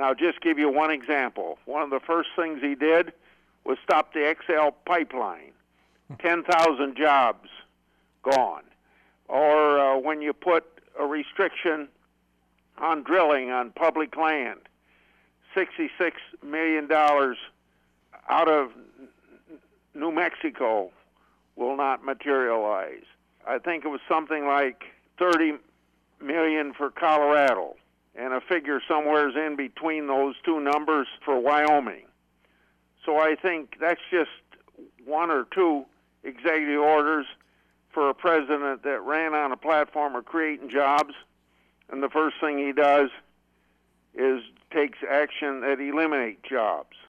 I'll just give you one example. One of the first things he did was stop the XL pipeline. 10,000 jobs gone. Or when you put a restriction on drilling on public land, $66 million out of New Mexico will not materialize. I think it was something like 30 million for Colorado, and a figure somewhere in between those two numbers for Wyoming. So I think that's just one or two executive orders for a president that ran on a platform of creating jobs, and the first thing he does is takes action that eliminates jobs.